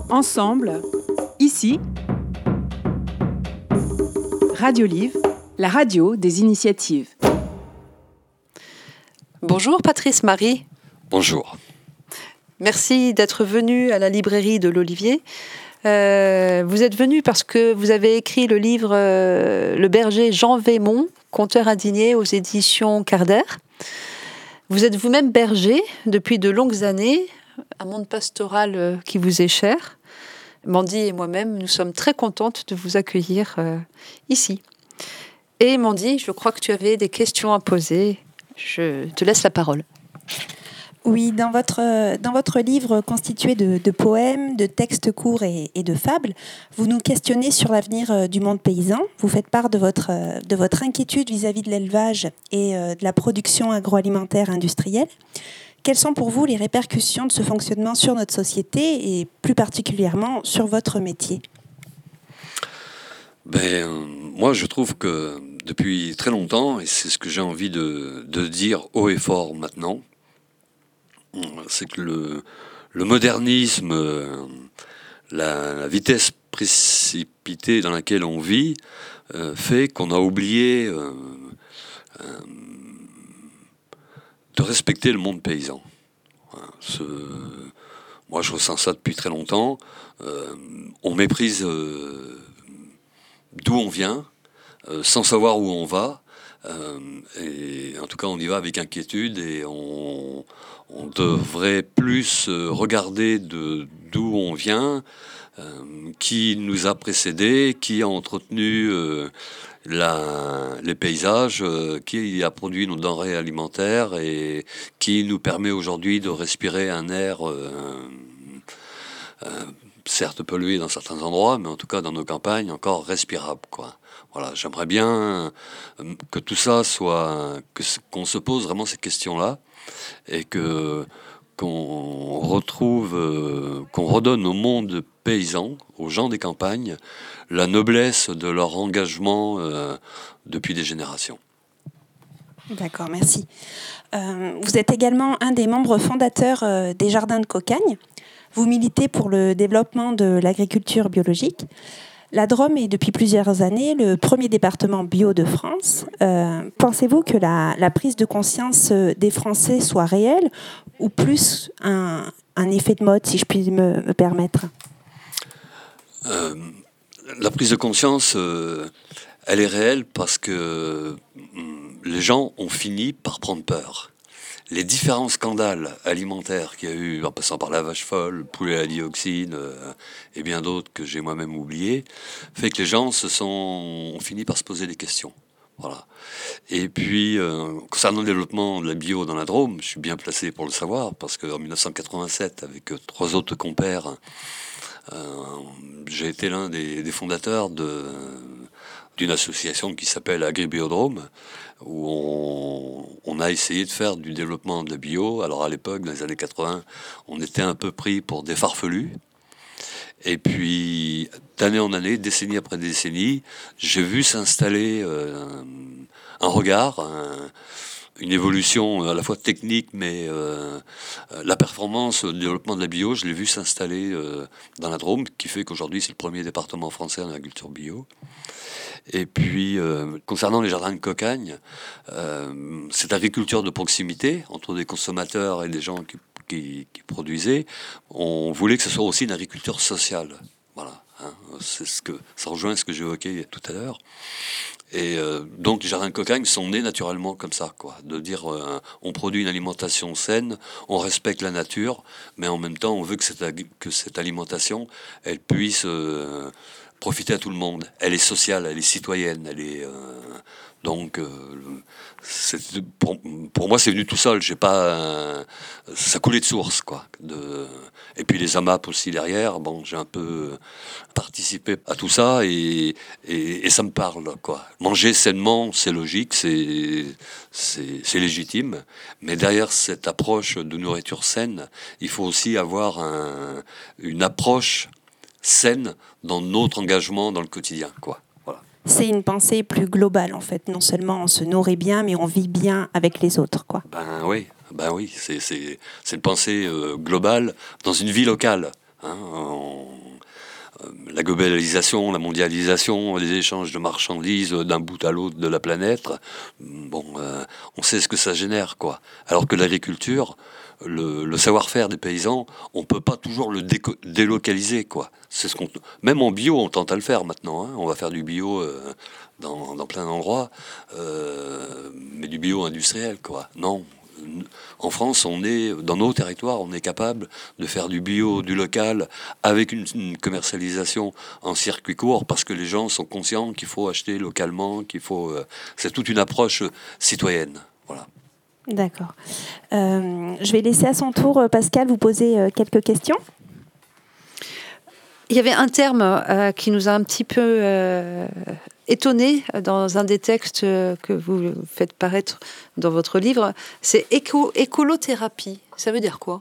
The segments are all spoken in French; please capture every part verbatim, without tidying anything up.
Ensemble, ici, Radio Livre, la radio des initiatives. Bonjour Patrice Marie. Bonjour. Merci d'être venu à la librairie de l'Olivier. Euh, vous êtes venu parce que vous avez écrit le livre euh, Le berger Jean Vémont, conteur indigné aux éditions Carder. Vous êtes vous-même berger depuis de longues années, un monde pastoral euh, qui vous est cher. Mandy et moi-même, nous sommes très contentes de vous accueillir euh, ici. Et Mandy, je crois que tu avais des questions à poser. Je te laisse la parole. Oui, dans votre, dans votre livre constitué de, de poèmes, de textes courts et, et de fables, vous nous questionnez sur l'avenir du monde paysan. Vous faites part de votre, de votre inquiétude vis-à-vis de l'élevage et de la production agroalimentaire industrielle. Quelles sont pour vous les répercussions de ce fonctionnement sur notre société et plus particulièrement sur votre métier ? Ben, moi, je trouve que depuis très longtemps, et c'est ce que j'ai envie de, de dire haut et fort maintenant, c'est que le, le modernisme, la, la vitesse précipitée dans laquelle on vit, euh, fait qu'on a oublié euh, euh, de respecter le monde paysan. Ce, moi, je ressens ça depuis très longtemps. Euh, on méprise euh, d'où on vient, euh, sans savoir où on va. Euh, et en tout cas, on y va avec inquiétude et on, on devrait plus regarder de, d'où on vient, euh, qui nous a précédés, qui a entretenu euh, la, les paysages, euh, qui a produit nos denrées alimentaires et qui nous permet aujourd'hui de respirer un air euh, euh, certes pollué dans certains endroits, mais en tout cas dans nos campagnes encore respirable, quoi. Voilà, j'aimerais bien que tout ça soit, que, qu'on se pose vraiment ces questions-là et que qu'on retrouve, euh, qu'on redonne au monde paysan, aux gens des campagnes, la noblesse de leur engagement euh, depuis des générations. D'accord, merci. Euh, vous êtes également un des membres fondateurs euh, des Jardins de Cocagne. Vous militez pour le développement de l'agriculture biologique. La Drôme est depuis plusieurs années le premier département bio de France. Euh, pensez-vous que la, la prise de conscience des Français soit réelle ou plus un, un effet de mode, si je puis me, me permettre ? euh, La prise de conscience, euh, elle est réelle parce que hum, les gens ont fini par prendre peur. Les différents scandales alimentaires qu'il y a eu, en passant par la vache folle, le poulet à la dioxine euh, et bien d'autres que j'ai moi-même oubliés, fait que les gens se sont, ont fini par se poser des questions. Voilà. Et puis, euh, concernant le développement de la bio dans la Drôme, je suis bien placé pour le savoir, parce qu'en dix-neuf cent quatre-vingt-sept, avec euh, trois autres compères, euh, j'ai été l'un des, des fondateurs de... d'une association qui s'appelle Agri-Biodrome, où on, on a essayé de faire du développement de la bio. Alors à l'époque, dans les années quatre-vingts, on était un peu pris pour des farfelus. Et puis, d'année en année, décennie après décennie, j'ai vu s'installer euh, un, un regard, un, une évolution à la fois technique, mais euh, la performance, le développement de la bio, je l'ai vu s'installer euh, dans la Drôme, qui fait qu'aujourd'hui, c'est le premier département français en agriculture bio. Et puis, euh, concernant les jardins de Cocagne, euh, cette agriculture de proximité entre des consommateurs et des gens qui, qui, qui produisaient, on voulait que ce soit aussi une agriculture sociale. Voilà, hein, c'est ce que, ça rejoint ce que j'évoquais tout à l'heure. Et euh, donc, les jardins de Cocagne sont nés naturellement comme ça, quoi, de dire euh, on produit une alimentation saine, on respecte la nature, mais en même temps, on veut que cette, que cette alimentation, elle puisse euh, profiter à tout le monde. Elle est sociale, elle est citoyenne, elle est euh, donc euh, c'est, pour, pour moi c'est venu tout seul. J'ai pas euh, ça coulait de source, quoi. De, et puis les A M A P aussi derrière. Bon, j'ai un peu participé à tout ça et, et, et ça me parle, quoi. Manger sainement, c'est logique, c'est, c'est c'est légitime. Mais derrière cette approche de nourriture saine, il faut aussi avoir un, une approche saine dans notre engagement dans le quotidien, quoi. Voilà. C'est une pensée plus globale, en fait. Non seulement on se nourrit bien, mais on vit bien avec les autres, quoi. Ben oui, ben oui, c'est, c'est, c'est une pensée euh, globale dans une vie locale. Hein, on, la globalisation, la mondialisation, les échanges de marchandises d'un bout à l'autre de la planète, bon, euh, on sait ce que ça génère, quoi. Alors que l'agriculture, le, le savoir-faire des paysans, on peut pas toujours le déco- délocaliser, quoi. C'est ce qu'on, même en bio, on tente à le faire maintenant. Hein. On va faire du bio euh, dans, dans plein d'endroits, euh, mais du bio industriel, quoi. Non. En France, on est, dans nos territoires, on est capable de faire du bio, du local, avec une, une commercialisation en circuit court, parce que les gens sont conscients qu'il faut acheter localement, qu'il faut. Euh, c'est toute une approche citoyenne. Voilà. D'accord. Euh, je vais laisser à son tour Pascal vous poser euh, quelques questions. Il y avait un terme euh, qui nous a un petit peu euh, étonné dans un des textes que vous faites paraître dans votre livre. C'est éco- écolothérapie. Ça veut dire quoi ?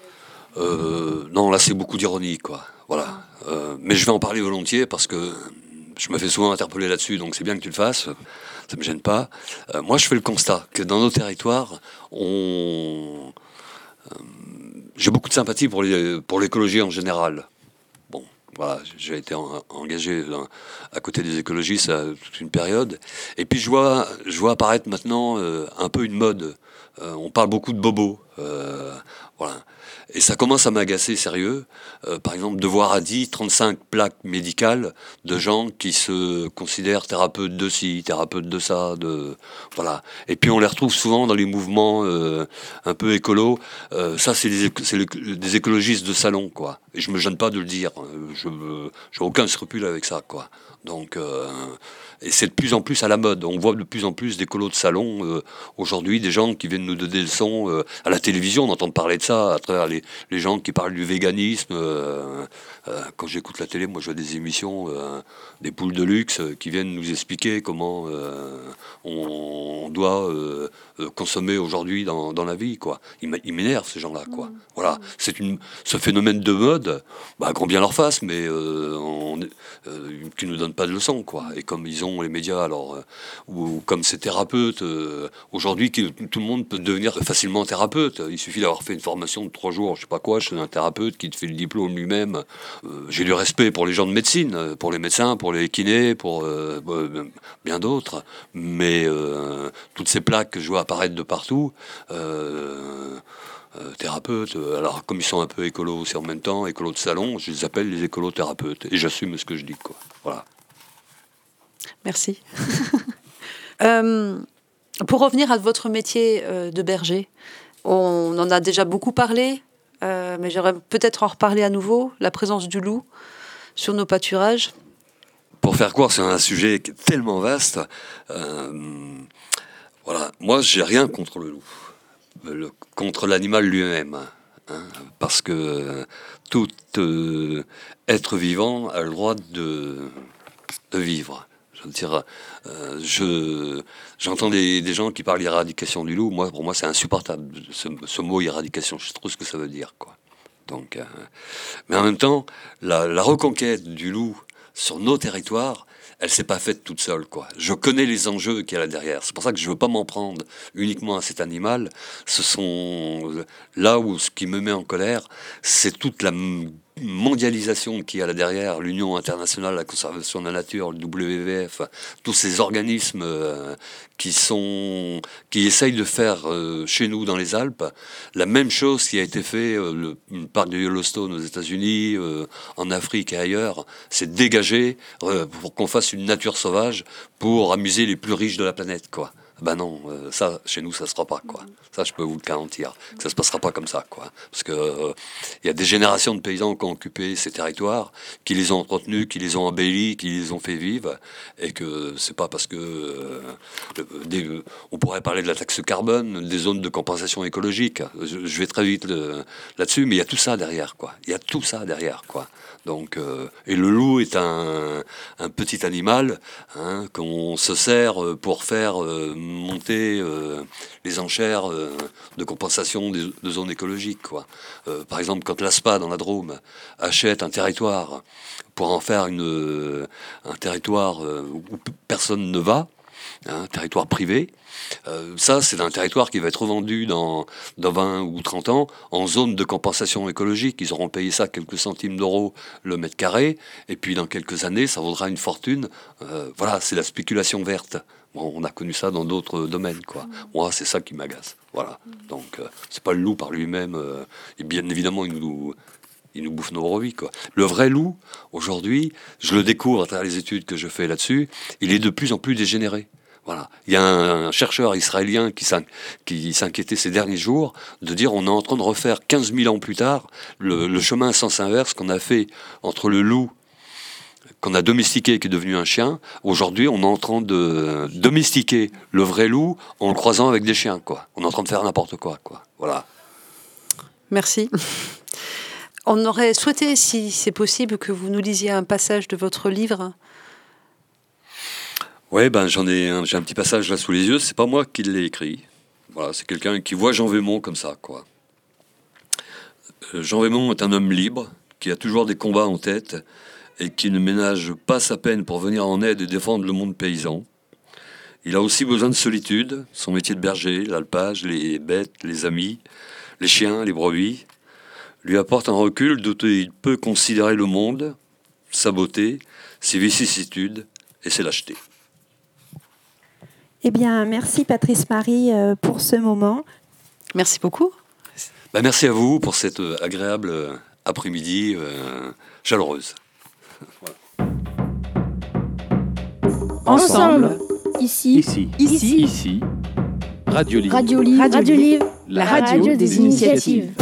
euh, Non, là, c'est beaucoup d'ironie, quoi. Voilà. Euh, mais je vais en parler volontiers parce que je me fais souvent interpeller là-dessus, donc c'est bien que tu le fasses. Ça me gêne pas. Euh, moi, je fais le constat que dans nos territoires, on... euh, j'ai beaucoup de sympathie pour, les, pour l'écologie en général. Bon, voilà, j'ai été en, engagé dans, à côté des écologistes à toute une période. Et puis, je vois, je vois apparaître maintenant euh, un peu une mode. Euh, on parle beaucoup de bobos. Euh, voilà. Et ça commence à m'agacer sérieux. Euh, par exemple, de voir à dix, trente-cinq plaques médicales de gens qui se considèrent thérapeutes de ci, thérapeutes de ça. De, voilà. Et puis on les retrouve souvent dans les mouvements euh, un peu écolos. Euh, ça, c'est, des, c'est le, des écologistes de salon, quoi. Et je me gêne pas de le dire. Je n'ai aucun scrupule avec ça, quoi. Donc, euh, et c'est de plus en plus à la mode. On voit de plus en plus d'écolos de salon euh, aujourd'hui, des gens qui viennent nous donner des leçons euh, à la télévision. On entend parler de ça à travers les, les gens qui parlent du véganisme. Euh, euh, quand j'écoute la télé, moi je vois des émissions, euh, des poules de luxe euh, qui viennent nous expliquer comment euh, on, on doit euh, consommer aujourd'hui dans, dans la vie, quoi. Ils m'énervent ces gens-là, quoi. Mmh. Voilà, c'est une, ce phénomène de mode, bah, grand bien leur face, mais euh, on, euh, qui nous donnent pas de leçons, quoi. Et comme ils ont les médias, alors euh, ou comme ces thérapeutes euh, aujourd'hui, qui, tout le monde peut devenir facilement thérapeute. Il suffit d'avoir fait une formation de trois jours, je sais pas quoi, chez un thérapeute qui te fait le diplôme lui-même. Euh, j'ai du respect pour les gens de médecine, pour les médecins, pour les kinés, pour euh, euh, bien d'autres, mais euh, toutes ces plaques que je vois apparaître de partout. Euh, Euh, thérapeutes, alors comme ils sont un peu écolos aussi en même temps, écolos de salon, je les appelle les écolothérapeutes et j'assume ce que je dis, quoi. Voilà. Merci. euh, pour revenir à votre métier euh, de berger, on en a déjà beaucoup parlé, euh, mais j'aimerais peut-être en reparler à nouveau, la présence du loup sur nos pâturages. Pour faire court, c'est un sujet tellement vaste. Euh, voilà, moi j'ai rien contre le loup. Le, contre l'animal lui-même, hein, parce que euh, tout euh, être vivant a le droit de, de vivre. Je veux dire, euh, je, j'entends des, des gens qui parlent d'éradication du loup. Moi, pour moi, c'est insupportable, ce, ce mot éradication. Je sais trop ce que ça veut dire, quoi. Donc, euh, mais en même temps, la, la reconquête du loup sur nos territoires, elle s'est pas faite toute seule, quoi. Je connais les enjeux qu'il y a là derrière. C'est pour ça que je veux pas m'en prendre uniquement à cet animal. Ce sont là où ce qui me met en colère, c'est toute la mondialisation qu'il y a là derrière, l'Union internationale de la conservation de la nature, le W W F, tous ces organismes euh, qui sont, qui essayent de faire euh, chez nous dans les Alpes la même chose qui a été fait euh, le parc de Yellowstone aux États-Unis, euh, en Afrique et ailleurs, c'est dégager euh, pour qu'on fasse une nature sauvage pour amuser les plus riches de la planète, quoi. Ben non, euh, ça, chez nous, ça se fera pas, quoi. Ça, je peux vous le garantir, que ça se passera pas comme ça, quoi. Parce que il euh, y a des générations de paysans qui ont occupé ces territoires, qui les ont entretenus, qui les ont embellis, qui les ont fait vivre, et que c'est pas parce que euh, des, on pourrait parler de la taxe carbone, des zones de compensation écologique. Je, je vais très vite le, là-dessus, mais il y a tout ça derrière, quoi. Il y a tout ça derrière, quoi. Donc, euh, et le loup est un, un petit animal, hein, qu'on se sert pour faire euh, monter euh, les enchères euh, de compensation des, de zones écologiques, quoi. Euh, par exemple, quand l'A S P A dans la Drôme achète un territoire pour en faire une, un territoire où personne ne va, hein, territoire privé. Euh, ça, c'est un territoire qui va être vendu dans, dans vingt ou trente ans en zone de compensation écologique. Ils auront payé ça quelques centimes d'euros le mètre carré, et puis dans quelques années, ça vaudra une fortune. Euh, voilà, c'est la spéculation verte. Bon, on a connu ça dans d'autres domaines, quoi. Moi, c'est ça qui m'agace. Voilà. Donc, euh, c'est pas le loup par lui-même. Euh, et bien évidemment, il nous, il nous bouffe nos brebis, quoi. Le vrai loup, aujourd'hui, je le découvre à travers les études que je fais là-dessus, il est de plus en plus dégénéré. Voilà. Il y a un, un chercheur israélien qui, s'in, qui s'inquiétait ces derniers jours de dire on est en train de refaire quinze mille ans plus tard le, le chemin à sens inverse qu'on a fait entre le loup qu'on a domestiqué, qui est devenu un chien. Aujourd'hui, on est en train de domestiquer le vrai loup en le croisant avec des chiens, quoi. On est en train de faire n'importe quoi, quoi. Voilà. Merci. On aurait souhaité, si c'est possible, que vous nous lisiez un passage de votre livre. Oui, ben, j'en ai un, j'ai un petit passage là sous les yeux. C'est pas moi qui l'ai écrit. Voilà, c'est quelqu'un qui voit Jean Vémont comme ça, quoi. Euh, Jean Vémont est un homme libre, qui a toujours des combats en tête et qui ne ménage pas sa peine pour venir en aide et défendre le monde paysan. Il a aussi besoin de solitude, son métier de berger, l'alpage, les bêtes, les amis, les chiens, les brebis, lui apporte un recul d'où il peut considérer le monde, sa beauté, ses vicissitudes et ses lâchetés. Eh bien, merci Patrice Marie euh, pour ce moment. Merci beaucoup. Ben, merci à vous pour cette agréable après-midi euh, chaleureuse. Voilà. Ensemble, ici, Ici, ici, ici, Radio Livre. Radio Livre, Radio Radio Livre, la radio des initiatives.